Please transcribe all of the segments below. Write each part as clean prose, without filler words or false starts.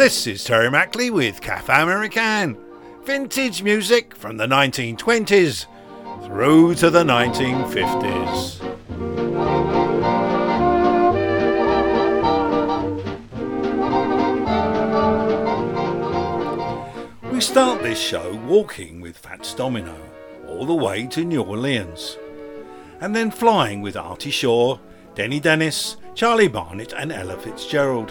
This is Terry Mackley with Cafe American. Vintage music from the 1920s through to the 1950s. We start this show walking with Fats Domino all the way to New Orleans, and then flying with Artie Shaw, Denny Dennis, Charlie Barnett and Ella Fitzgerald.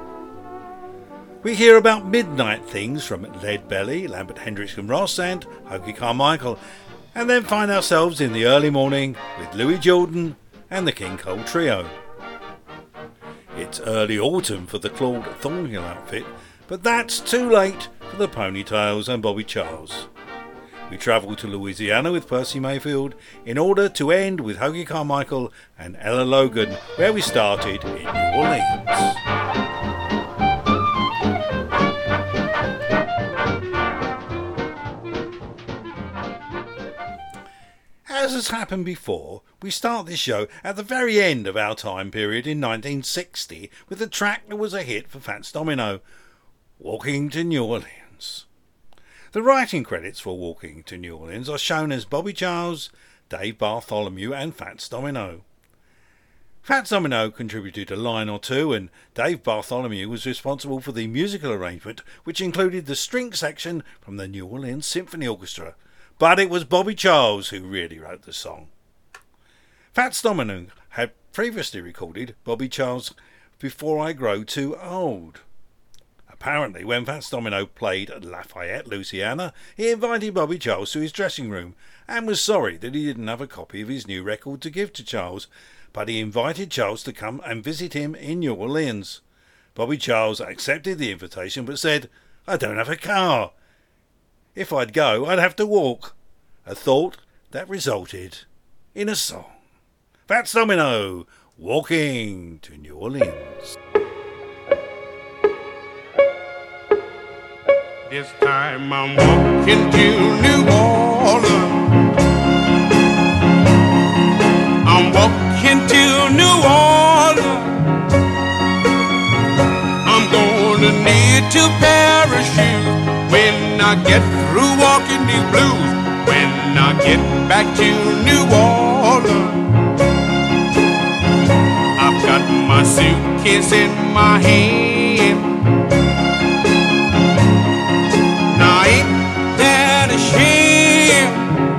We hear about midnight things from Lead Belly, Lambert Hendricks and Ross and Hoagy Carmichael, and then find ourselves in the early morning with Louis Jordan and the King Cole Trio. It's early autumn for the Claude Thornhill outfit, but that's too late for the Ponytails and Bobby Charles. We travel to Louisiana with Percy Mayfield in order to end with Hoagy Carmichael and Ella Logan, where we started in New Orleans. As has happened before, we start this show at the very end of our time period in 1960 with a track that was a hit for Fats Domino, Walking to New Orleans. The writing credits for Walking to New Orleans are shown as Bobby Charles, Dave Bartholomew and Fats Domino. Fats Domino contributed a line or two, and Dave Bartholomew was responsible for the musical arrangement, which included the string section from the New Orleans Symphony Orchestra. But it was Bobby Charles who really wrote the song. Fats Domino had previously recorded Bobby Charles' Before I Grow Too Old. Apparently, when Fats Domino played at Lafayette, Louisiana, he invited Bobby Charles to his dressing room and was sorry that he didn't have a copy of his new record to give to Charles, but he invited Charles to come and visit him in New Orleans. Bobby Charles accepted the invitation but said, "I don't have a car. If I'd go, I'd have to walk." A thought that resulted in a song. Fats Domino, Walking to New Orleans. This time I'm walking to New Orleans. I'm walking to New Orleans. I'm gonna need to parachute when I get through walking these blues. When I get back to New Orleans, I've got my suitcase in my hand. Now ain't that a shame?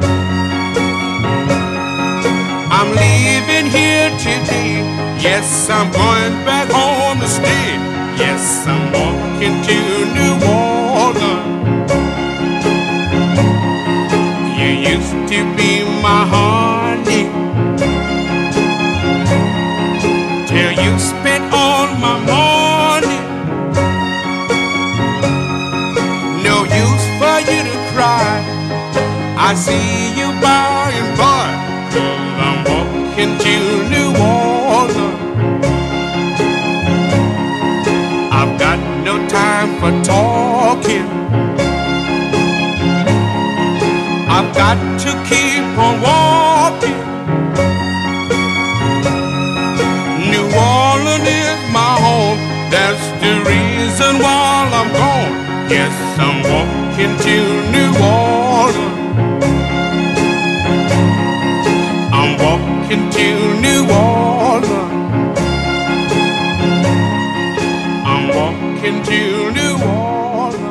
I'm leaving here today. Yes, I'm going back home to stay. Yes, I'm walking to New Orleans. You used to be my honey till you spent all my money. No use for you to cry. I see you by and by, 'cause I'm walking to New Orleans. I've got no time for talking. I've got to keep on walking. New Orleans is my home. That's the reason why I'm gone. Yes, I'm walking to New Orleans. I'm walking to New Orleans. I'm walking to New Orleans.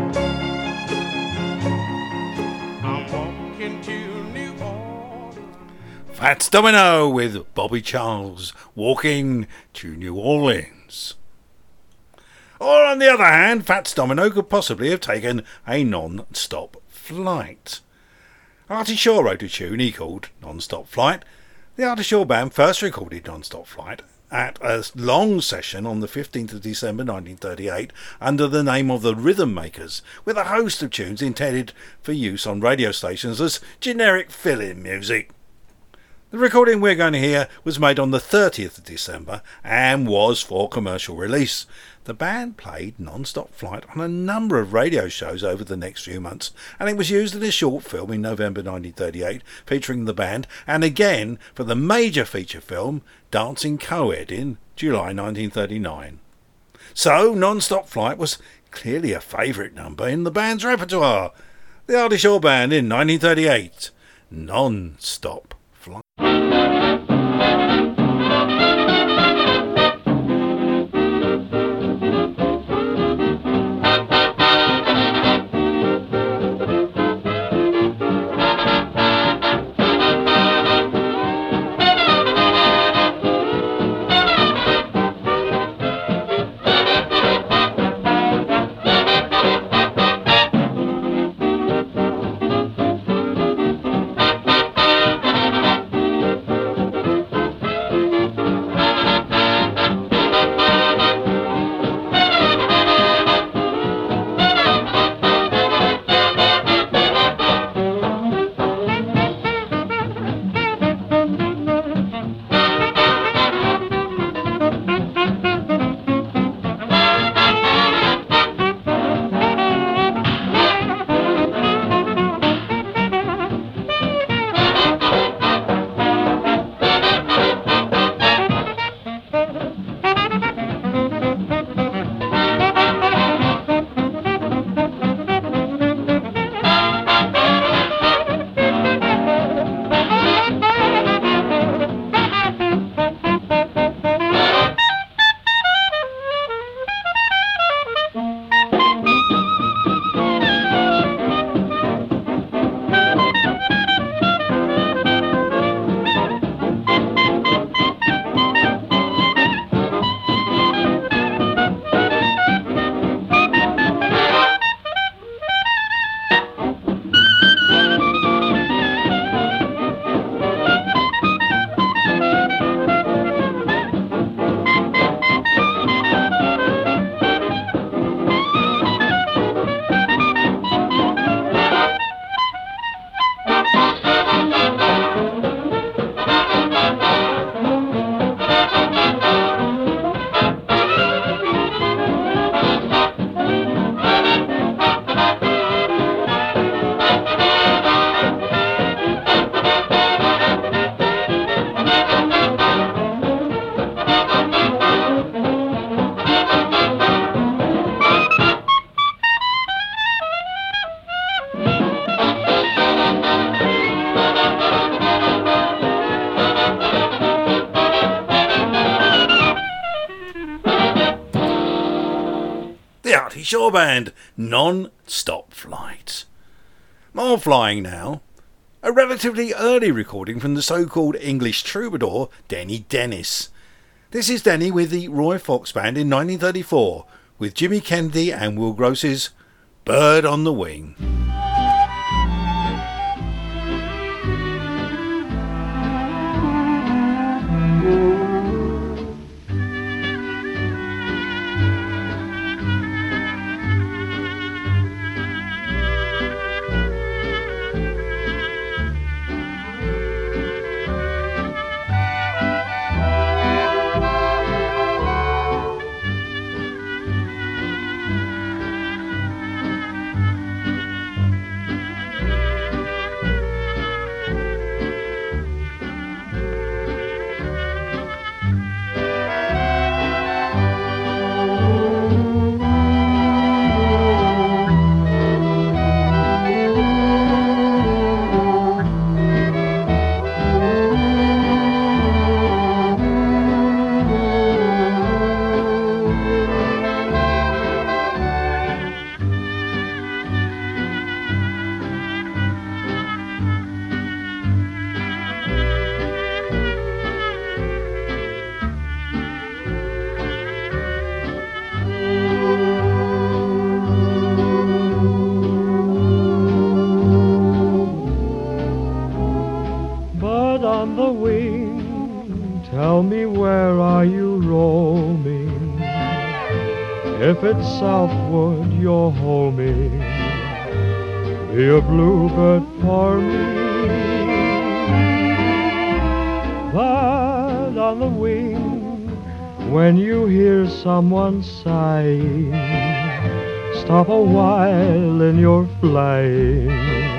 Fats Domino with Bobby Charles, Walking to New Orleans. Or on the other hand, Fats Domino could possibly have taken a non-stop flight. Artie Shaw wrote a tune he called Non-Stop Flight. The Artie Shaw Band first recorded Non-Stop Flight at a long session on the 15th of December 1938 under the name of the Rhythm Makers, with a host of tunes intended for use on radio stations as generic fill-in music. The recording we're going to hear was made on the 30th of December and was for commercial release. The band played Non-Stop Flight on a number of radio shows over the next few months, and it was used in a short film in November 1938 featuring the band, and again for the major feature film Dancing Co-Ed in July 1939. So Non-Stop Flight was clearly a favourite number in the band's repertoire. The Artie Shaw Band in 1938, Non-Stop Flight. Shaw Band, Non-Stop Flight. More flying now. A relatively early recording from the so-called English troubadour, Denny Dennis. This is Denny with the Roy Fox Band in 1934, with Jimmy Kennedy and Will Gross's Bird on the Wing. If it's southward you're homing, be a bluebird for me. Bird on the wing, when you hear someone sighing, stop a while in your flying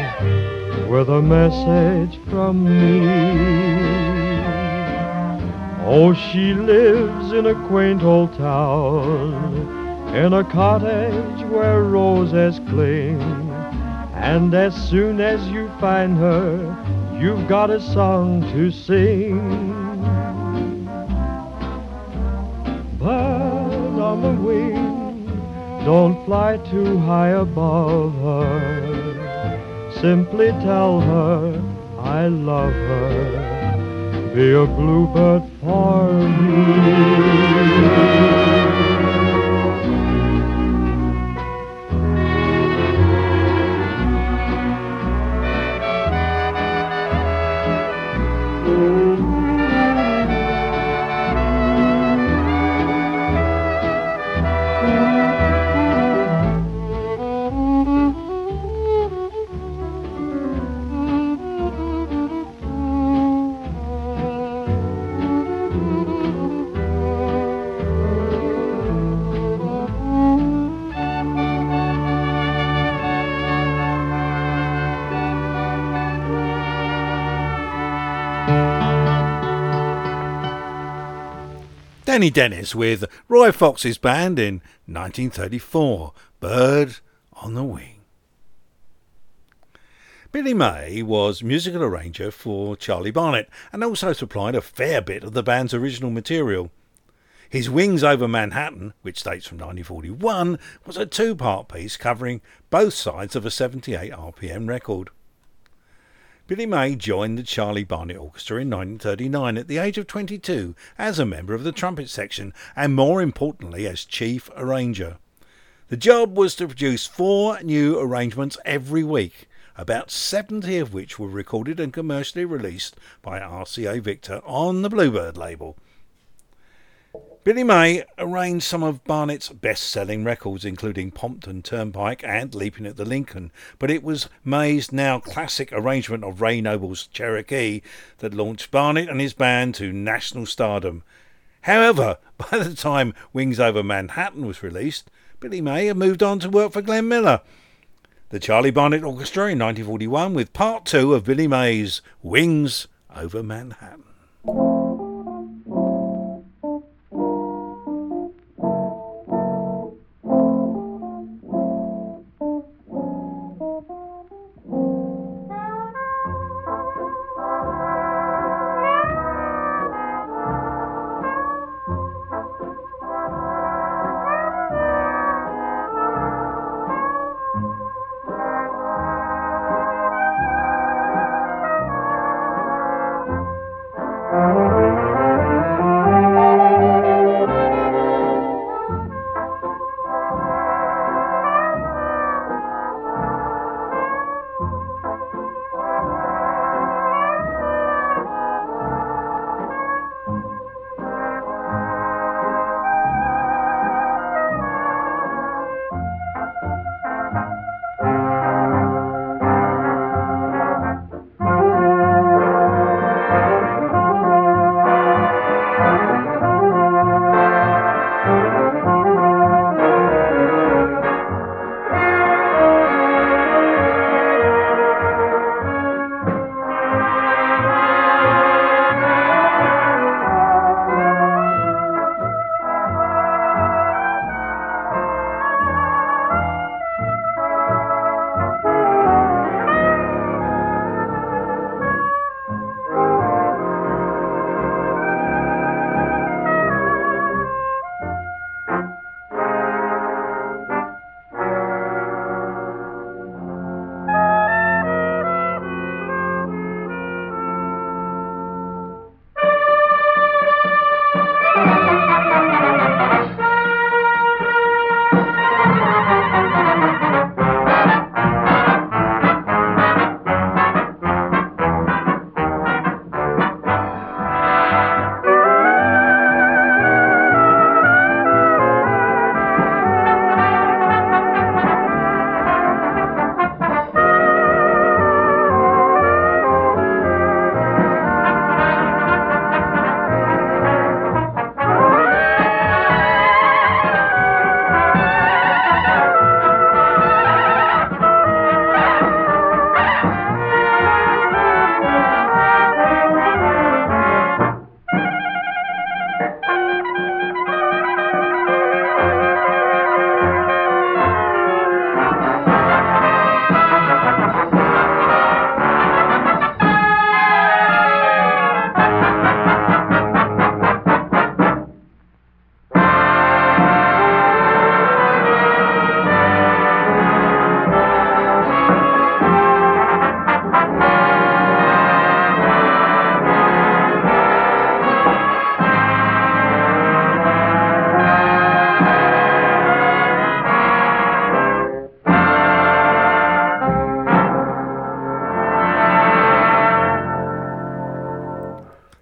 with a message from me. Oh, she lives in a quaint old town, in a cottage where roses cling. And as soon as you find her, you've got a song to sing. Bird on the wing, don't fly too high above her. Simply tell her I love her. Be a bluebird for me. Danny Dennis with Roy Fox's band in 1934, Bird on the Wing. Billy May was musical arranger for Charlie Barnet and also supplied a fair bit of the band's original material. His Wings Over Manhattan, which dates from 1941, was a two-part piece covering both sides of a 78 RPM record. Billy May joined the Charlie Barnet Orchestra in 1939 at the age of 22 as a member of the trumpet section and, more importantly, as chief arranger. The job was to produce 4 new arrangements every week, about 70 of which were recorded and commercially released by RCA Victor on the Bluebird label. Billy May arranged some of Barnett's best-selling records, including Pompton Turnpike and Leaping at the Lincoln, but it was May's now classic arrangement of Ray Noble's Cherokee that launched Barnett and his band to national stardom. However, by the time Wings Over Manhattan was released, Billy May had moved on to work for Glenn Miller. The Charlie Barnet Orchestra in 1941 with Part 2 of Billy May's Wings Over Manhattan.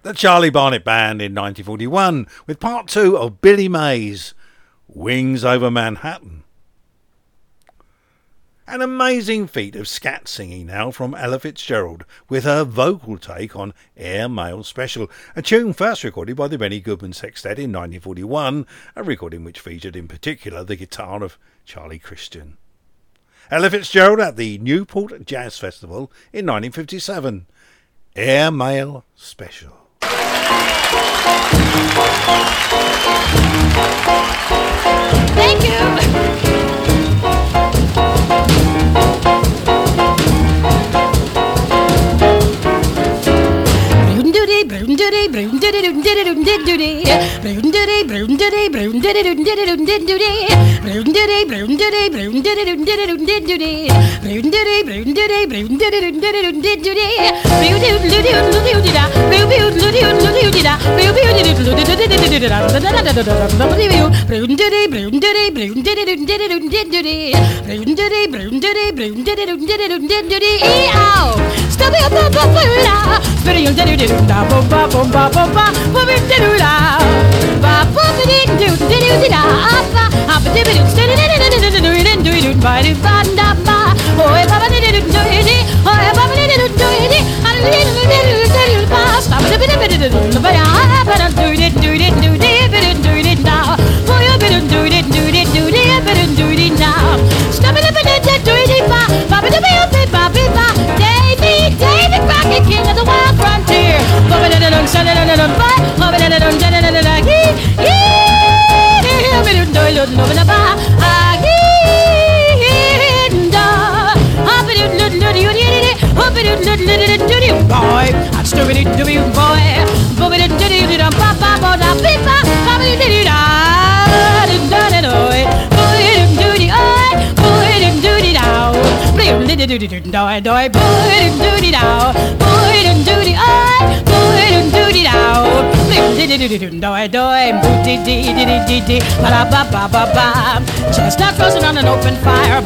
The Charlie Barnet Band in 1941 with part 2 of Billy Mays' Wings Over Manhattan. An amazing feat of scat singing now from Ella Fitzgerald with her vocal take on Air Mail Special, a tune first recorded by the Benny Goodman Sextet in 1941, a recording which featured in particular the guitar of Charlie Christian. Ella Fitzgerald at the Newport Jazz Festival in 1957. Air Mail Special. Thank you. King of the wild frontier. Boy, I'm stupid Chestnut roasting on an open fire.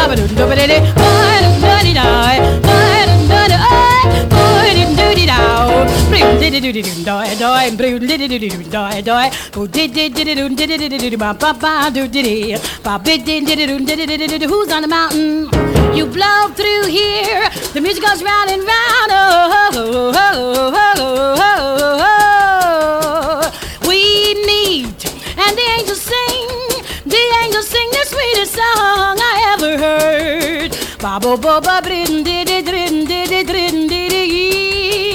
Who's on the mountain? You blow through here. The music goes round and round. We meet and the angels sing. The angels sing the sweetest song I ever heard. Babo boba brin diddy drin diddy drin diddy.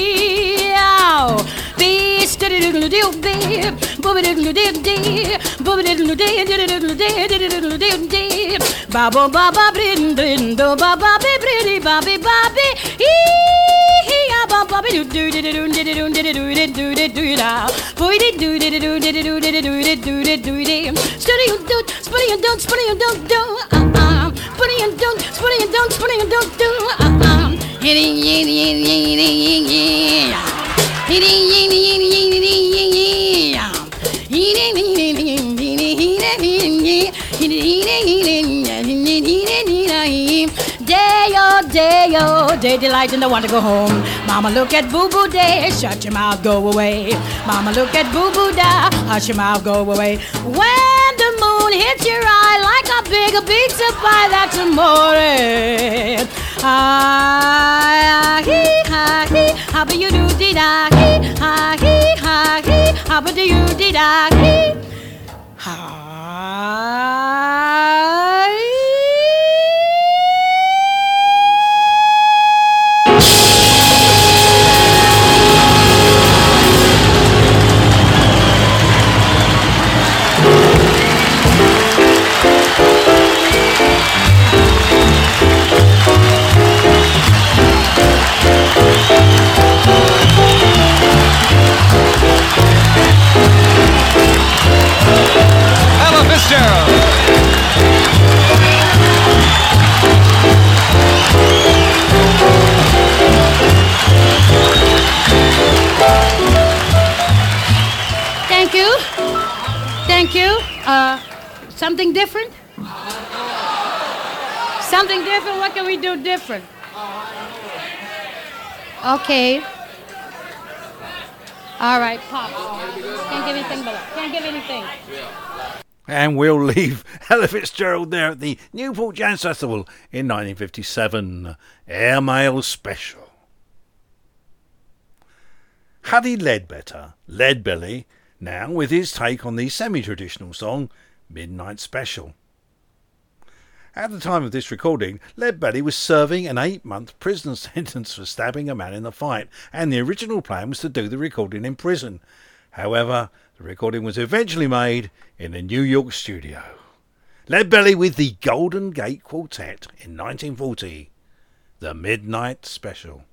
Beast diddy doodle doo dee. Booby doodle doo dee. Booby doodle dee doodle dee doodle dee. Babo baba brin drin do baba be pretty bobby bobby. Bobby do do do do do do do do do do do da. Boy do do do do do do do do do do do. Study and don't, spinning and don't, spinning and don't do. Spinning and don't, spinning and don't, spinning and don't do. Day delight and don't want to go home. Mama look at boo boo day, shut your mouth, go away. Mama look at boo boo da, hush your mouth, go away. When the moon hits your eye like a big pizza pie, that's amore. Hee ha hee, how do you do dee da hee ha hee ha hee, how do you dee da hee ha. Ella Fitzgerald. Thank you. Thank you. Something different? Something different? What can we do different? Okay. All right, Pop. Can't give anything but can't give anything. And we'll leave Ella Fitzgerald there at the Newport Jazz Festival in 1957. Airmail Special. Huddy Ledbetter, Leadbelly, now with his take on the semi-traditional song Midnight Special. At the time of this recording, Leadbelly was serving an 8-month prison sentence for stabbing a man in the fight, and the original plan was to do the recording in prison. However, the recording was eventually made in a New York studio. Leadbelly with the Golden Gate Quartet in 1940, the Midnight Special.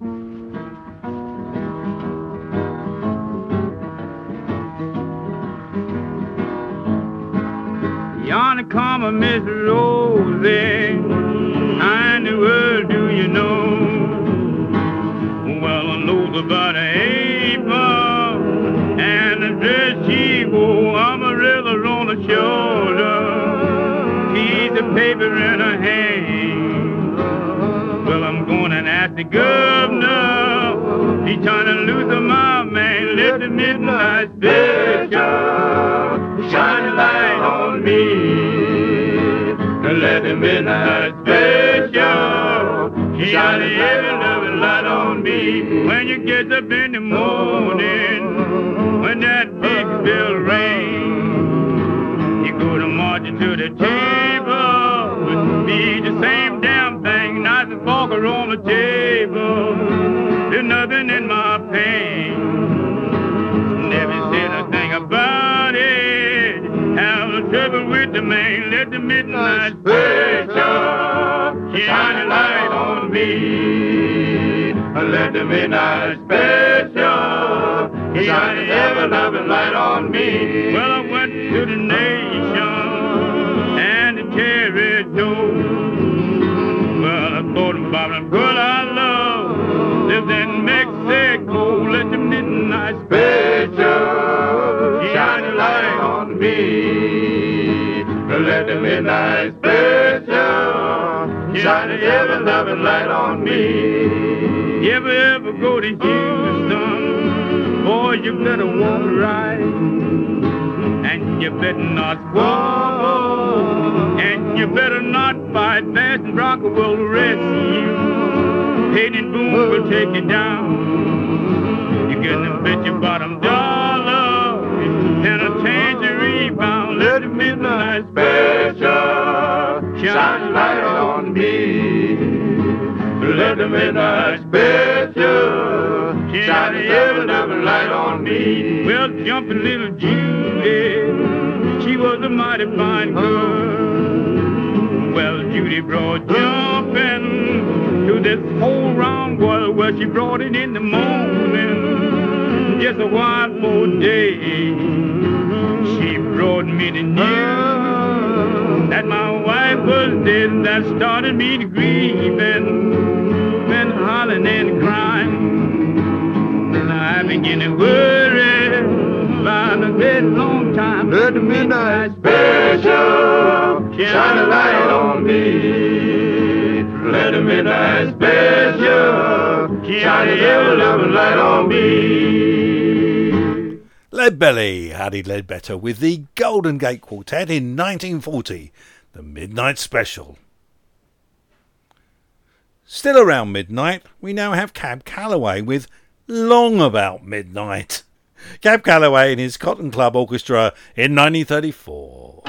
Yonder come a Miss Rosie, how in the world do you know? Well, I knows about her apron and the dress she wore, umbrellas on her shoulder, piece of paper in her hand. Well, I'm going and ask the governor, he's trying to lose my man, let the midnight special shine a light on me. Let the midnight special shine a heavy loving light on me. When you get up in the morning, when that big bell rings, you go to marching to the table, be the same damn thing, nice and forker on the table. There's nothing in my pain, never said a thing about it. Have no trouble with the man, let the midnight special shine a light on me. Let the midnight special shine a ever-loving light on me. Well, I went to the nation and the territory. Well, I thought about the girl I love lives in Mexico. Let the midnight special shine a light on me. Let the midnight special shine a ever-loving light on me. You ever go to Houston, boy, you better walk right, and you better not squabble, and you better not fight. Fast and Bronco will rescue you. Hayden Boone will take you down. You get to bet your bottom dollar and a tangerine bound. Let the midnight special shine a light on me. Let the midnight special shine a ever-loving light on me. Well, jumping little Judy, she was a mighty fine girl. Well, Judy brought jumping to this whole round world. Well, she brought it in the morning, just a while for day. She brought me the news that my wife was dead, and that started me to grieve and hollering and crying. And I began to worry about a very long time. Let the midnight special shine a light on me. Let the midnight special shine a ever-loving light on me. Leadbelly, Huddy Ledbetter with the Golden Gate Quartet in 1940, the Midnight Special. Still around midnight, we now have Cab Calloway with Long About Midnight. Cab Calloway and his Cotton Club Orchestra in 1934.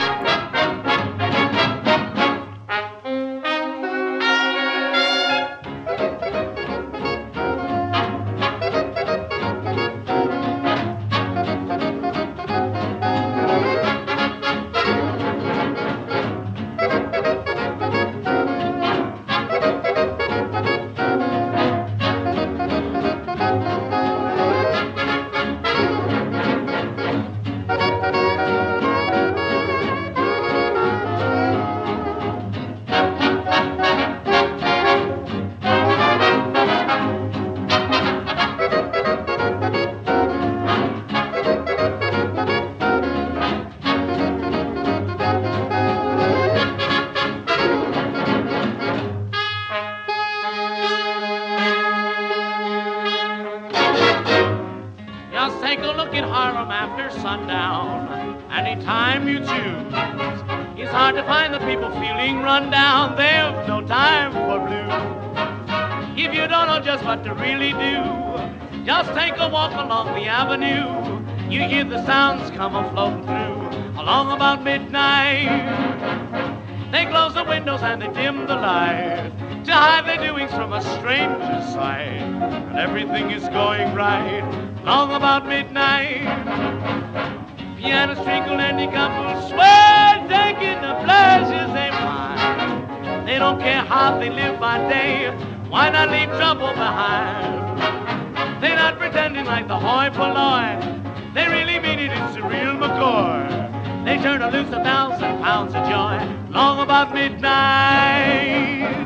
take a look at Harlem after sundown. Anytime you choose, it's hard to find the people feeling run down. They've no time for blues. If you don't know just what to really do, just take a walk along the avenue. You hear the sounds come a-floating through along about midnight. They close the windows and they dim the light to hide their doings from a stranger's sight. And everything is going right long about midnight. Pianos twinkle and the couple swear, taking the pleasures they find. They don't care how they live by day, why not leave trouble behind? They're not pretending like the hoi polloi, they really mean it, it's the real McCoy. They turn to loose 1,000 pounds of joy long about midnight.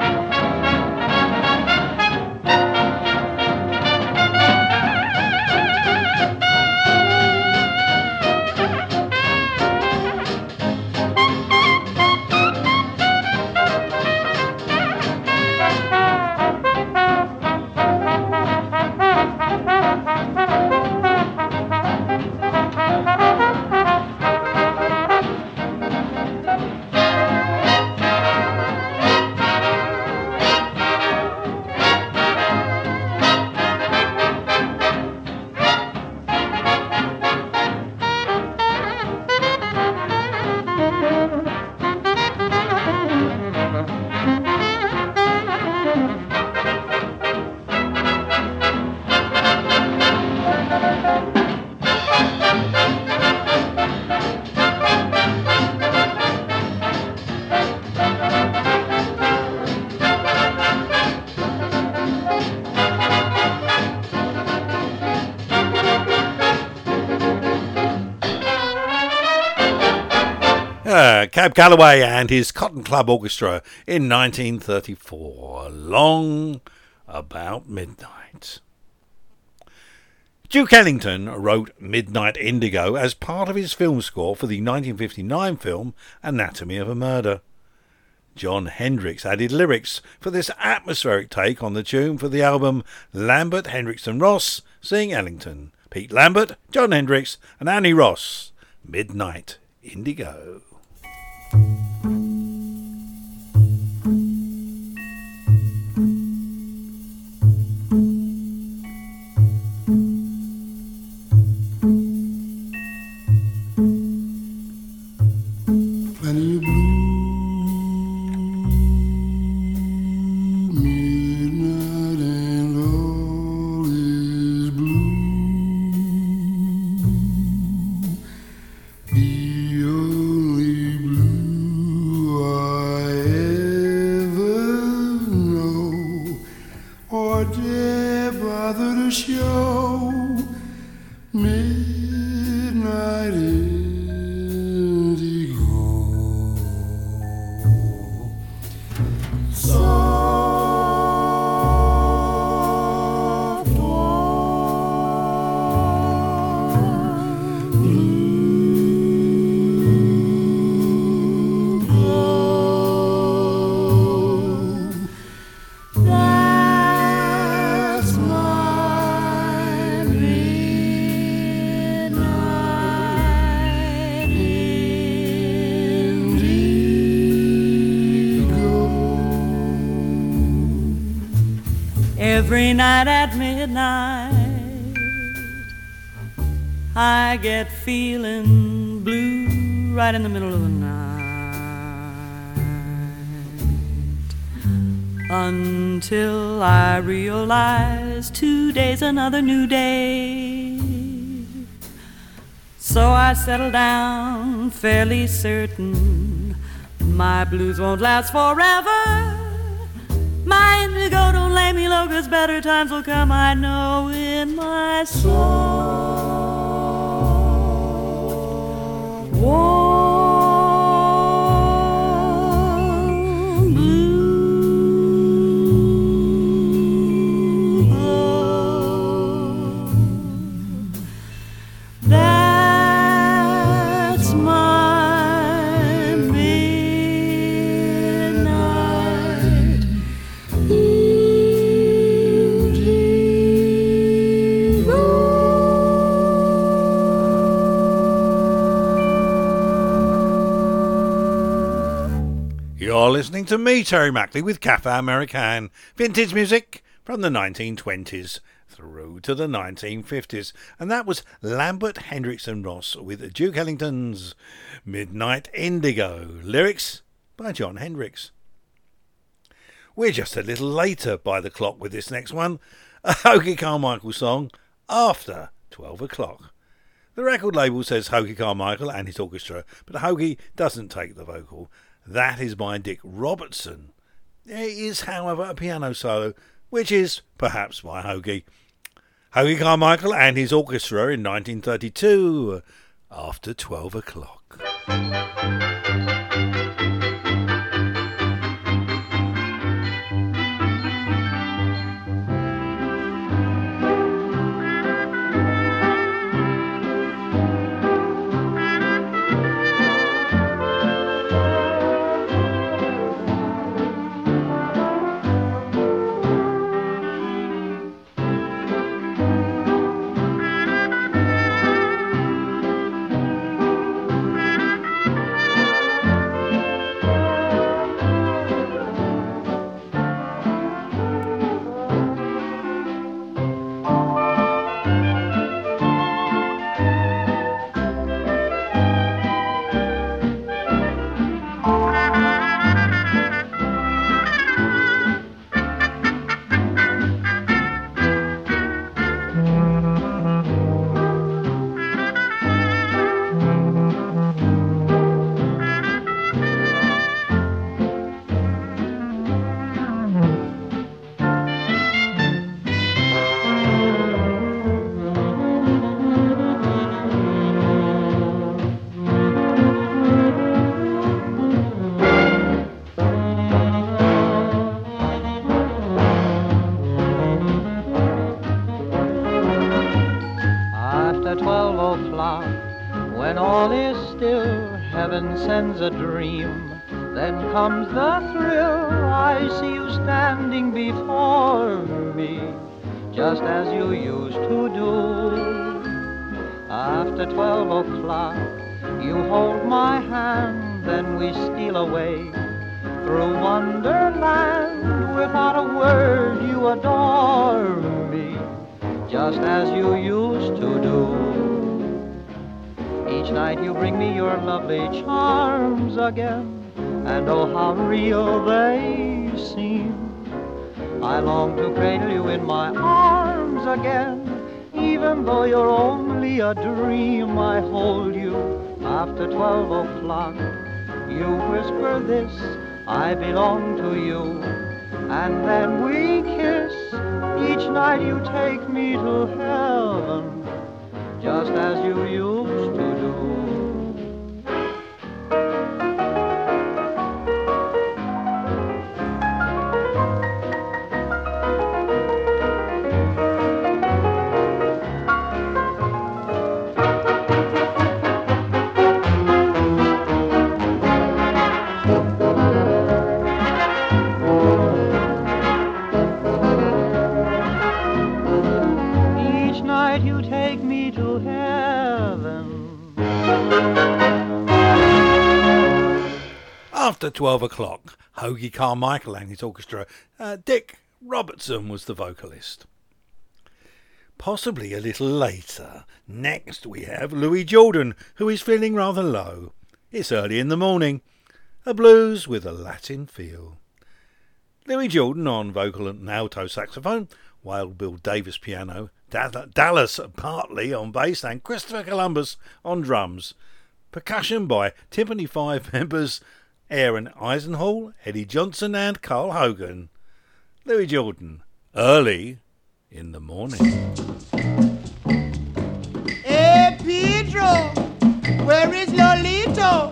Cab Calloway and his Cotton Club Orchestra in 1934, Long About Midnight. Duke Ellington wrote Midnight Indigo as part of his film score for the 1959 film Anatomy of a Murder. Jon Hendricks added lyrics for this atmospheric take on the tune for the album Lambert, Hendricks and Ross sing Ellington, Pete Lambert, Jon Hendricks and Annie Ross, Midnight Indigo. Every night at midnight I get feeling blue right in the middle of the night, until I realize today's another new day. So I settle down fairly certain my blues won't last forever. My indigo don't lay me low, 'cause better times will come, I know, in my soul. Warm blue glow. That's my midnight indigo. are listening to me, Terry Mackley, with Café American, vintage music from the 1920s through to the 1950s. And that was Lambert Hendrickson Ross with Duke Ellington's Midnight Indigo, lyrics by John Hendricks. We're just a little later by the clock with this next one, a Hoagy Carmichael song, After 12 o'clock. The record label says Hoagy Carmichael and his orchestra, but Hoagy doesn't take the vocal. That is by Dick Robertson. There is, however, a piano solo, which is perhaps by Hoagy. Hoagy Carmichael and his orchestra in 1932, After 12 o'clock. Sends a dream, then comes the thrill. I see you standing before me, just as you used to do. After 12 o'clock, you hold my hand, then we steal away through Wonderland. Without a word, you adore me, just as you used to do. Each night you bring me your lovely charms again, and oh how real they seem. I long to cradle you in my arms again, even though you're only a dream. I hold you after 12 o'clock. You whisper this, I belong to you, and then we kiss. Each night you take me to heaven, just as you used to do. Each night you take me to heaven. After 12 o'clock, Hoagy Carmichael and his orchestra. Dick Robertson was the vocalist. Possibly a little later, next we have Louis Jordan, who is feeling rather low. It's early in the morning. A blues with a Latin feel. Louis Jordan on vocal and alto saxophone, Wild Bill Davis piano, Dallas Bartley on bass, and Christopher Columbus on drums. Percussion by Timpani 5 members Aaron Eisenhall, Eddie Johnson and Carl Hogan. Louis Jordan, early in the morning. Hey Pedro, where is Lolito?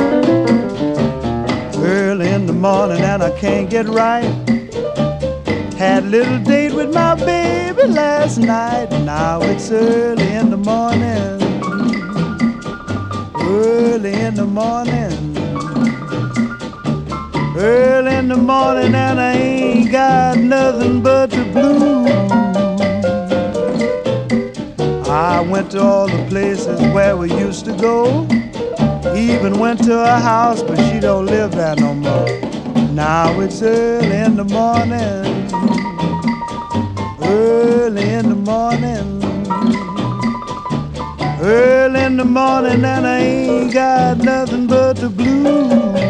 Morning and I can't get right. Had a little date with my baby last night. Now it's early in the morning. Early in the morning. Early in the morning and I ain't got nothing but the blues. I went to all the places where we used to go. Even went to her house, but she don't live there no more. Now it's early in the morning. Early in the morning. Early in the morning and I ain't got nothing but the blues.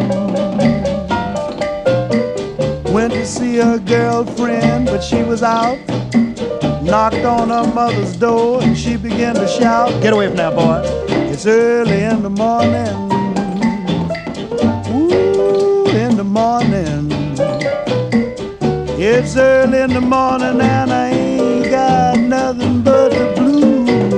Went to see her girlfriend, but she was out. Knocked on her mother's door and she began to shout, "Get away from that boy. It's early in the morning. Ooh, in the morning. It's early in the morning and I ain't got nothing but the blues."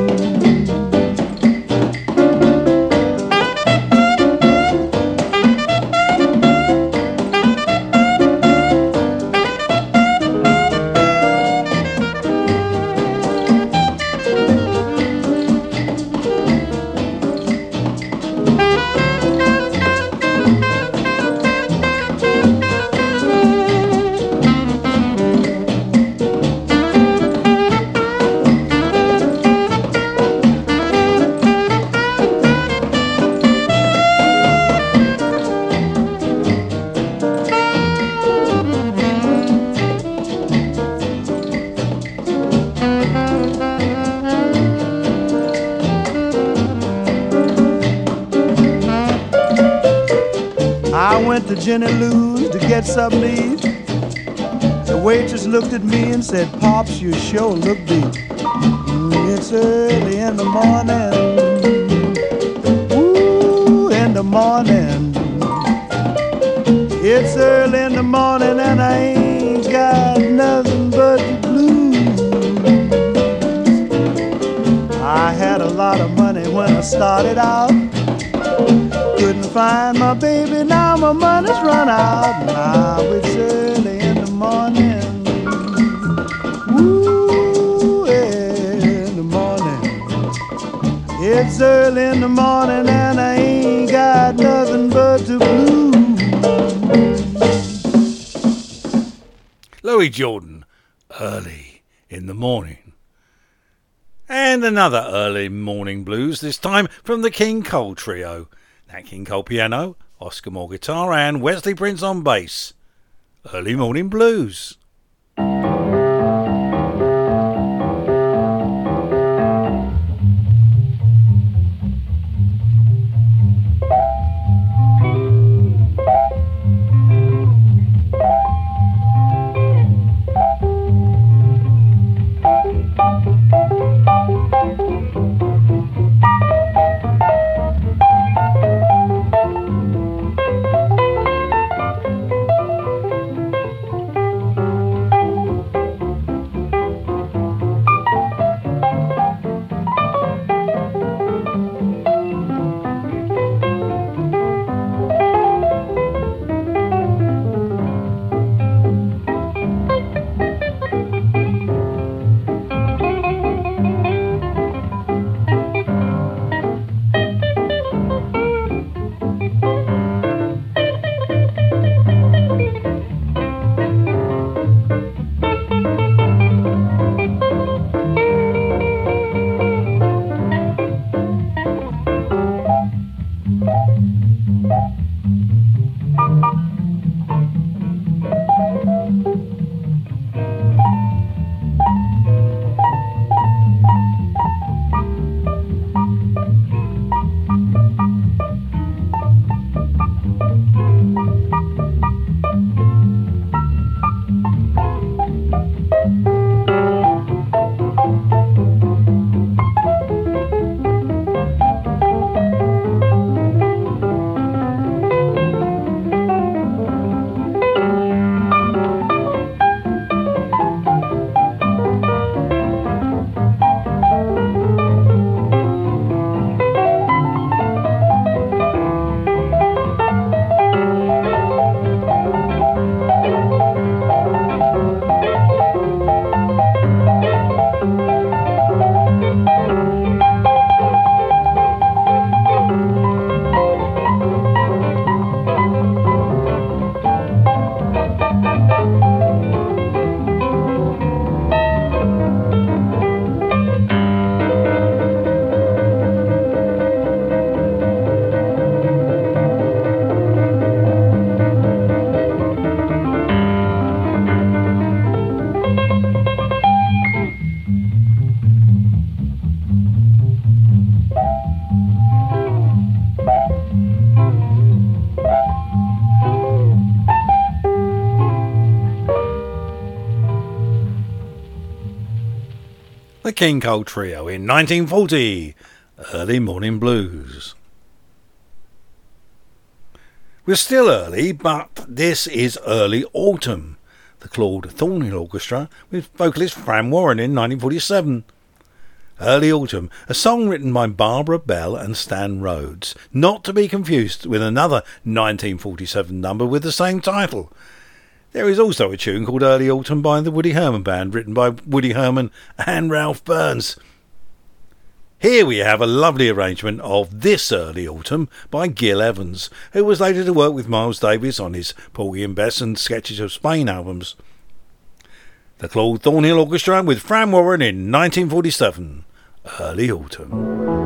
To Jenny Lou's to get something to eat. The waitress looked at me and said, "Pops, you sure look beat." It's early in the morning. Ooh, in the morning. It's early in the morning and I ain't got nothing but the blues. I had a lot of money when I started out. Couldn't find my baby, now my money's run out. Now it's early in the morning. Ooh, in the morning. It's early in the morning and I ain't got nothing but the blues. Louis Jordan, Early in the Morning. And another early morning blues, this time from the King Cole Trio. Nat King Cole piano, Oscar Moore guitar and Wesley Prince on bass. Early Morning Blues. King Cole Trio in 1940, Early Morning Blues. We're still early, but this is Early Autumn, the Claude Thornhill Orchestra with vocalist Fran Warren in 1947. Early Autumn, a song written by Barbara Bell and Stan Rhodes, not to be confused with another 1947 number with the same title. There is also a tune called Early Autumn by the Woody Herman Band, written by Woody Herman and Ralph Burns. Here we have a lovely arrangement of This Early Autumn by Gil Evans, who was later to work with Miles Davis on his Porgy and Bess and Sketches of Spain albums. The Claude Thornhill Orchestra with Fran Warren in 1947, Early Autumn.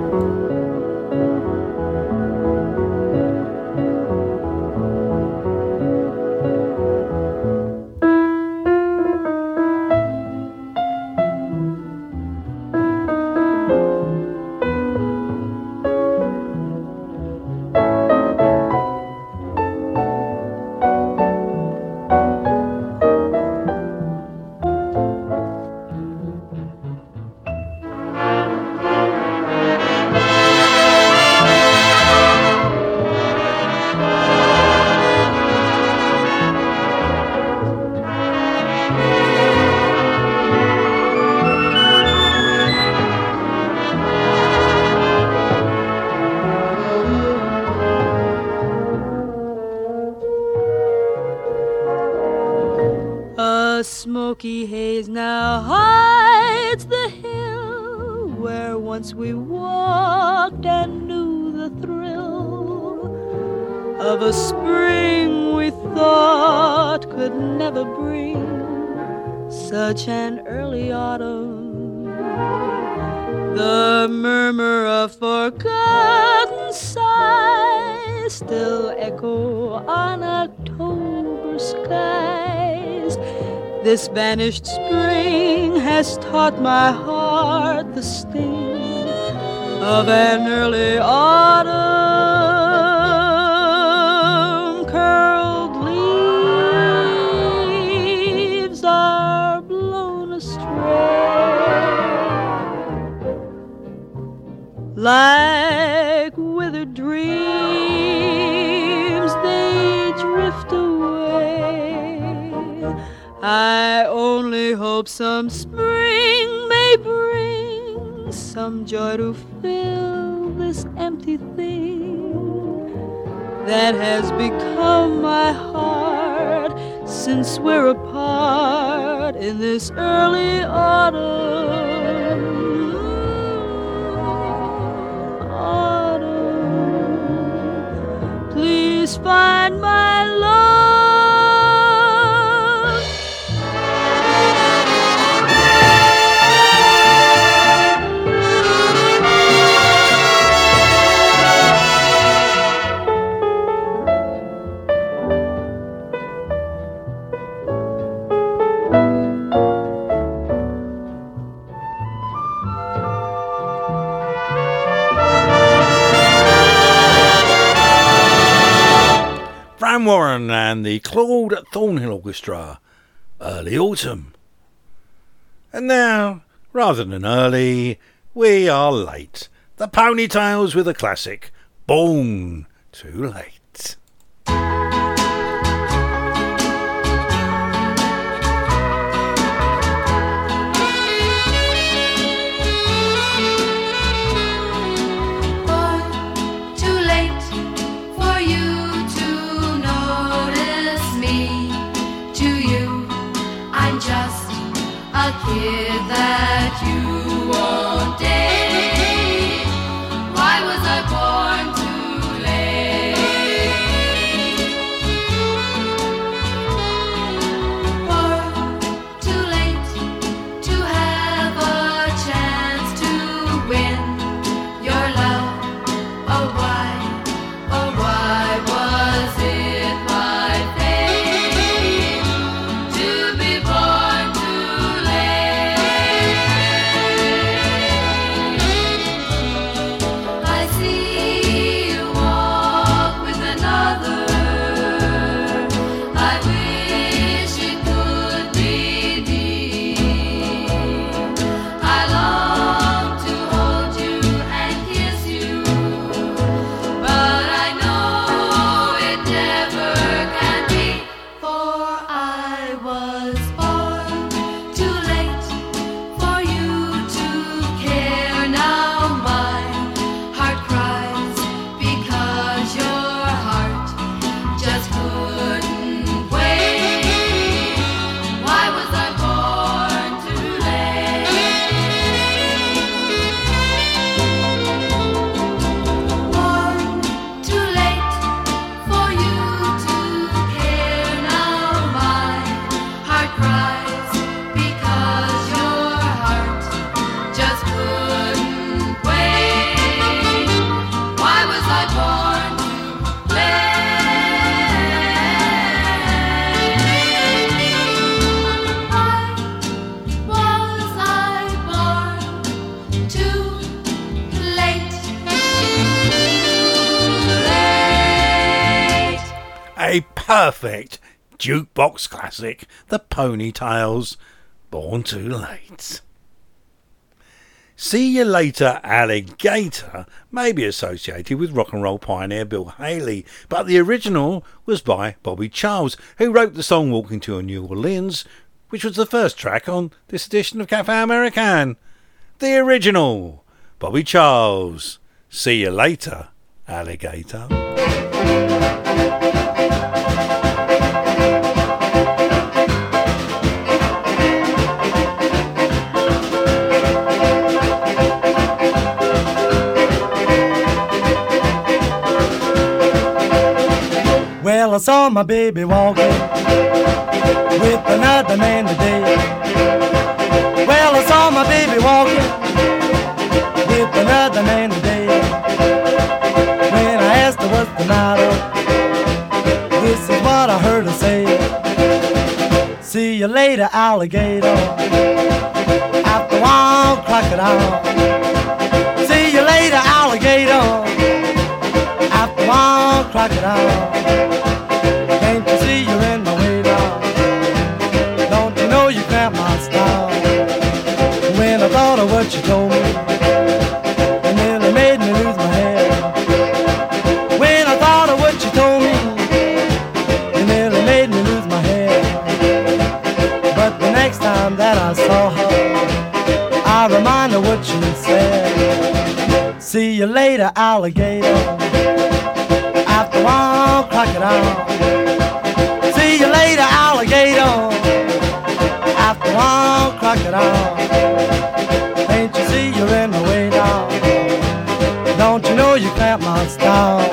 Smoky haze now hides the hill where once we walked and knew the thrill of a spring we thought could never bring such an early autumn. The murmur of forgotten sighs still echo on October skies. This vanished spring has taught my heart the sting of an early autumn. Curled leaves are blown astray like withered dreams, they drift away. I only hope some spring may bring some joy to fill this empty thing that has become my heart since we're apart in this early autumn. Please find my love. Fran Warren and the Claude Thornhill Orchestra, Early Autumn. And now, rather than early, we are late. The Ponytails with a classic, Born Too Late. Kid that you won't date. Why was I born too late? Born too late to have a chance to win your love. Oh why was it my fate to be born too late? a perfect jukebox classic, The Ponytails, Born Too Late. See You Later, Alligator may be associated with rock and roll pioneer Bill Haley, but the original was by Bobby Charles, who wrote the song Walking to New Orleans, which was the first track on this edition of Cafe American. The original, Bobby Charles, See You Later, Alligator. Well, I saw my baby walking with another man today. Well, I saw my baby walking with another man today. When I asked her what's the matter, this is what I heard her say. See you later, alligator, after one crocodile. See you later, alligator, after one crocodile. Can't you see you're in my way now? Don't you know you cramp my style? When I thought of what you told me, it nearly made me lose my head. When I thought of what you told me, it nearly made me lose my head. But the next time that I saw her, I reminded her what she said. See you later, alligator, after one crocodile. See you later, alligator, after one crocodile. Can't you see you're in the way now? Don't you know you cramp my style?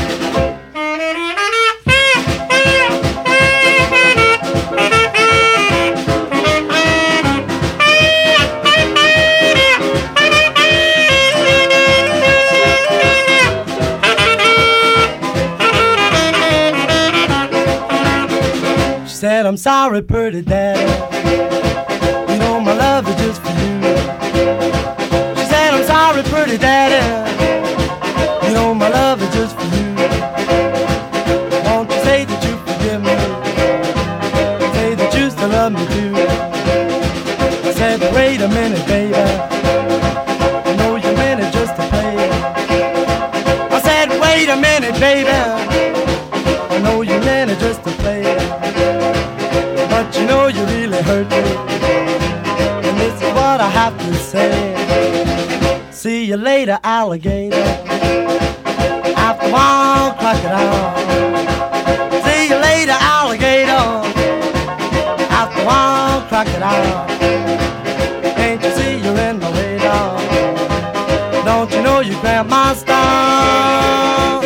Said, I'm sorry, pretty daddy, you know my love is just for you. She said, I'm sorry, pretty daddy, you know my love is just for you. Won't you say that you forgive me, say that you still love me too. I said, wait a minute, baby, I know you meant it just to play. I said, wait a minute, baby, I know you meant it just to play. But you know you really hurt me, and this is what I have to say. See you later, alligator, after one crocodile. See you later, alligator, after one crocodile. Can't you see you're in my way now? Don't you know you grabbed my style?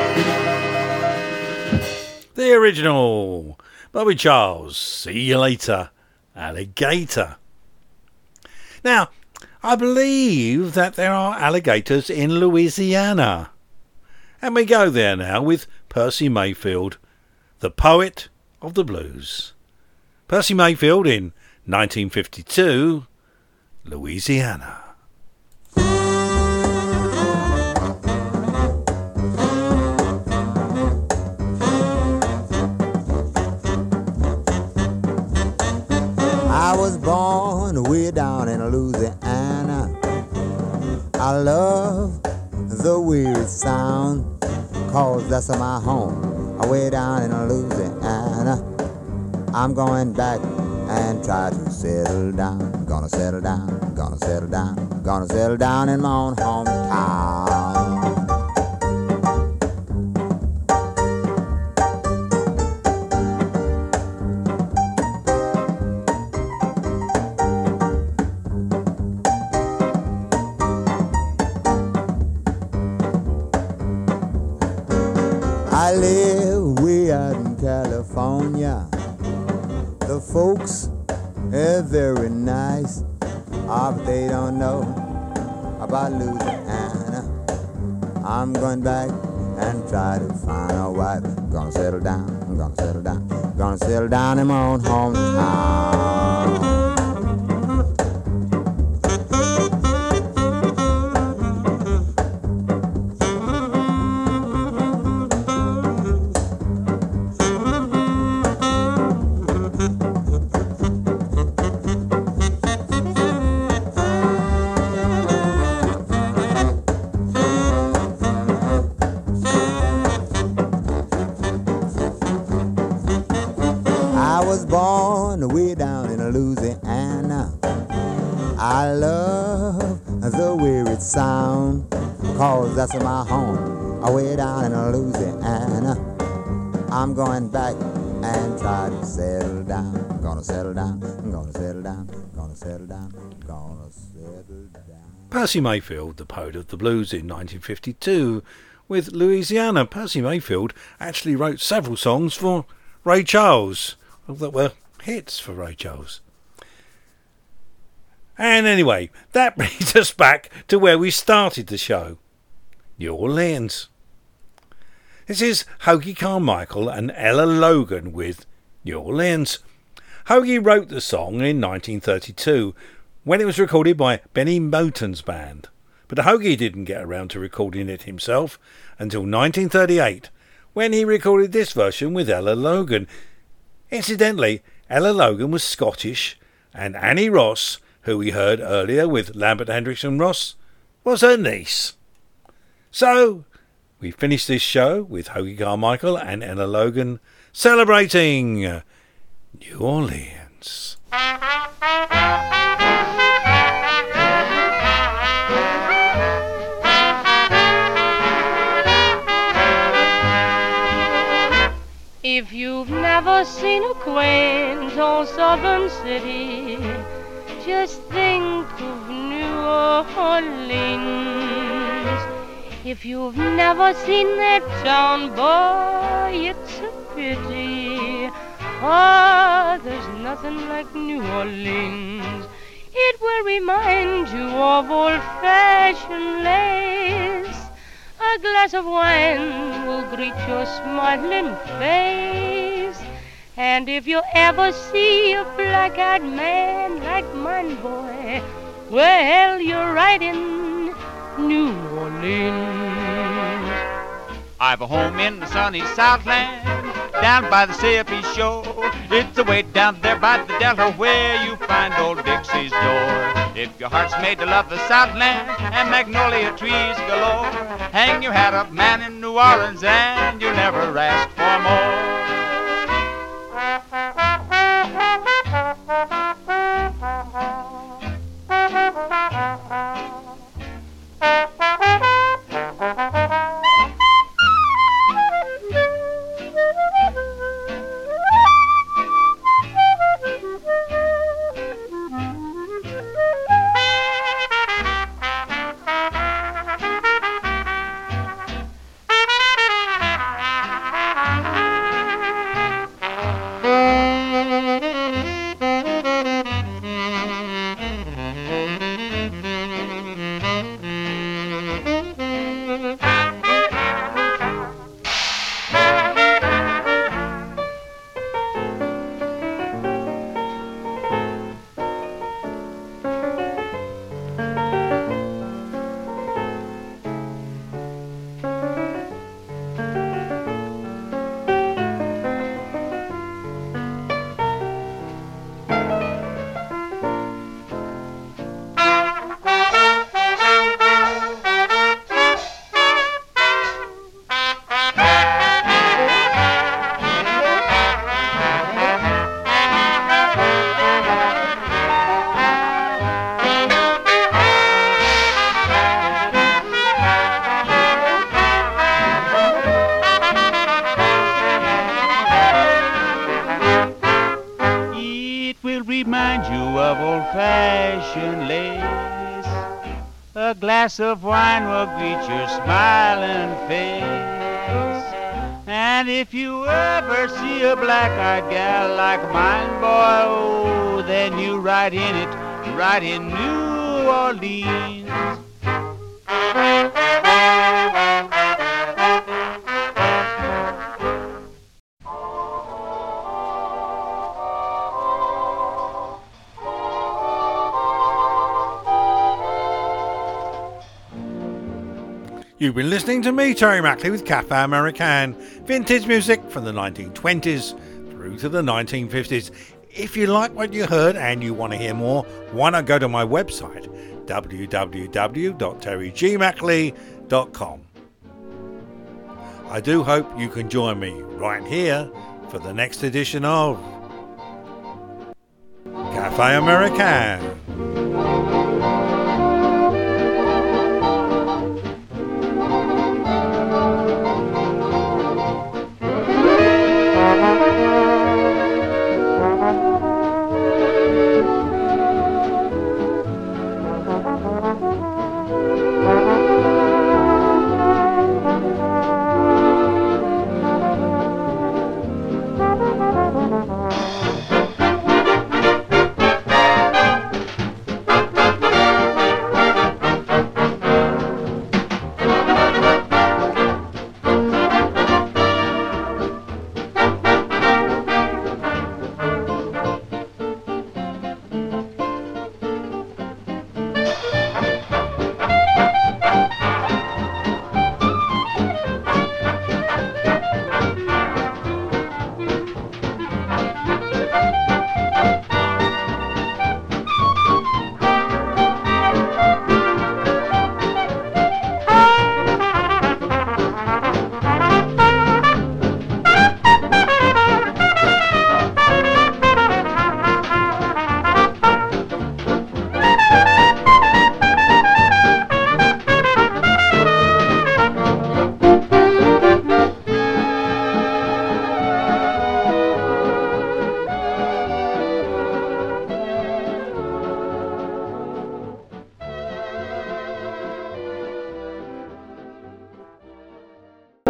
The original, Bobby Charles, See You Later, Alligator. Now, I believe that there are alligators in Louisiana. And we go there now with Percy Mayfield, the poet of the blues. Percy Mayfield in 1952, Louisiana. I was born way down in Louisiana. I love the weird sound, 'cause that's my home, way down in Louisiana. I'm going back and try to settle down. Gonna settle down, gonna settle down, gonna settle down in my own hometown. I live way out in California. The folks are very nice, but they don't know about Louisiana. I'm going back and try to find a wife. Gonna settle down, gonna settle down, gonna settle down in my own hometown. way down in Louisiana. I love the way it sounds, 'cause that's my home, way down in Louisiana. I'm going back and try to settle down. Gonna settle down, gonna settle down, gonna settle down, gonna settle down. Percy Mayfield, the poet of the blues in 1952, with Louisiana. Percy Mayfield actually wrote several songs for Ray Charles that were hits for Ray Charles. And anyway, that brings us back to where we started the show, New Orleans. This is Hoagy Carmichael and Ella Logan with New Orleans. Hoagy wrote the song in 1932 when it was recorded by Benny Moten's band, but Hoagy didn't get around to recording it himself until 1938 when he recorded this version with Ella Logan. Incidentally, Ella Logan was Scottish, and Annie Ross, who we heard earlier with Lambert Hendricks and Ross, was her niece. So, we finished this show with Hoagy Carmichael and Ella Logan celebrating New Orleans. If you've never seen a quaint old southern city, just think of New Orleans. If you've never seen that town, boy, it's a pity. Oh, there's nothing like New Orleans. It will remind you of old-fashioned lace. A glass of wine will greet your smiling face. And if you ever see a black-eyed man like mine, boy, well, you're right in New Orleans. I've a home in the sunny Southland, down by the Mississippi shore. It's away down there by the Delaware where you find old Dixie's door. If your heart's made to love the Southland and magnolia trees galore, hang your hat up, man, in New Orleans, and you'll never ask for more. A glass of wine will greet your smiling face. And if you ever see a black-eyed gal like mine, boy, oh, then you right in it, right in New Orleans. You've been listening to me, Terry Mackley, with Cafe American, vintage music from the 1920s through to the 1950s. If you like what you heard and you want to hear more, why not go to my website, www.terrygmackley.com. I do hope you can join me right here for the next edition of Cafe Americain.